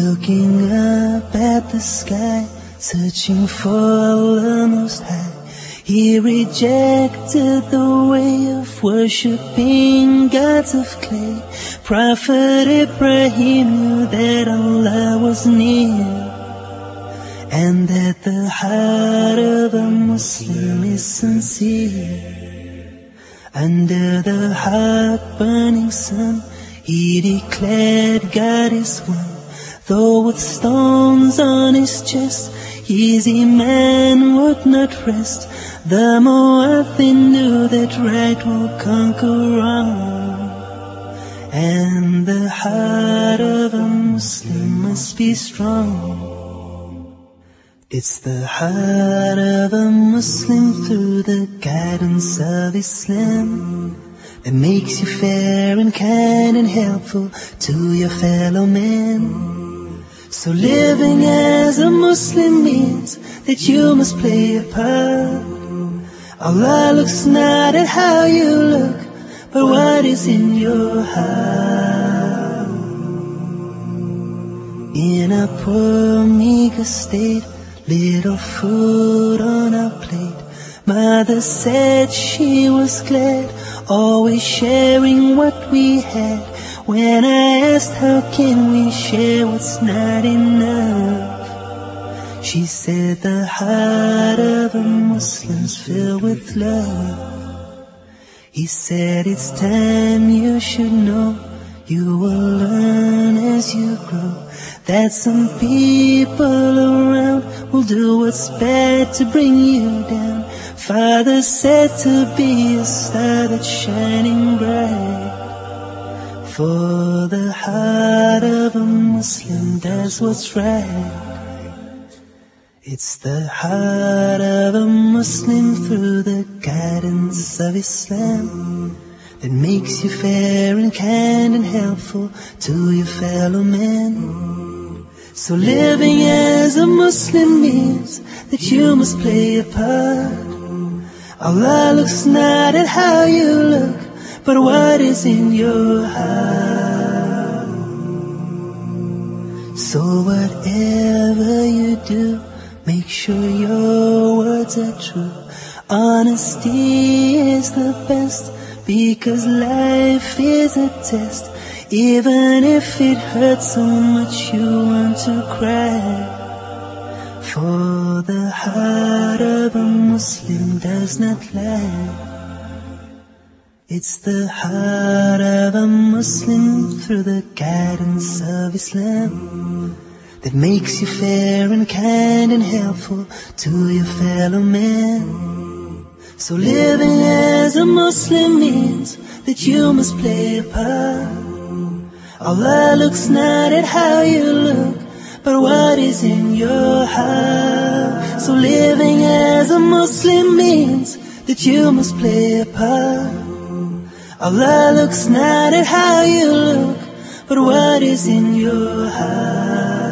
looking up at the sky, searching for the Most High. He rejected the way of worshipping gods of clay. Prophet Ibrahim knew that Allah was near, and that the heart of a Muslim is sincere. Under the hot-burning sun, he declared God is one. Though with stones on his chest, his iman would not rest. The Mu'adhin knew that right will conquer wrong, and the heart of a Muslim must be strong. It's the heart of a Muslim through the guidance of Islam that makes you fair and kind and helpful to your fellow man. So living as a Muslim means that you must play a part. Allah looks not at how you look, but what is in your heart. In a poor, meager state, little food on our plate, Mother said she was glad, always sharing what we had. When I asked how can we share what's not enough, she said the heart of a Muslim's filled with love. He said it's time you should know, you will learn as you grow, that some people around will do what's bad to bring you down. Father said to be a star that's shining bright, for the heart of a Muslim does what's right. It's the heart of a Muslim through the guidance of Islam that makes you fair and kind and helpful to your fellow man. So living as a Muslim means that you must play a part. Allah looks not at how you look, but what is in your heart. So whatever you do, make sure your words are true. Honesty is the best, because life is a test. Even if it hurts so much you want to cry, for the heart of a Muslim does not lie. It's the heart of a Muslim through the guidance of Islam that makes you fair and kind and helpful to your fellow man. So living as a Muslim means that you must play a part. Allah looks not at how you look, but what is in your heart. So living as a Muslim means that you must play a part. Allah looks not at how you look, but what is in your heart.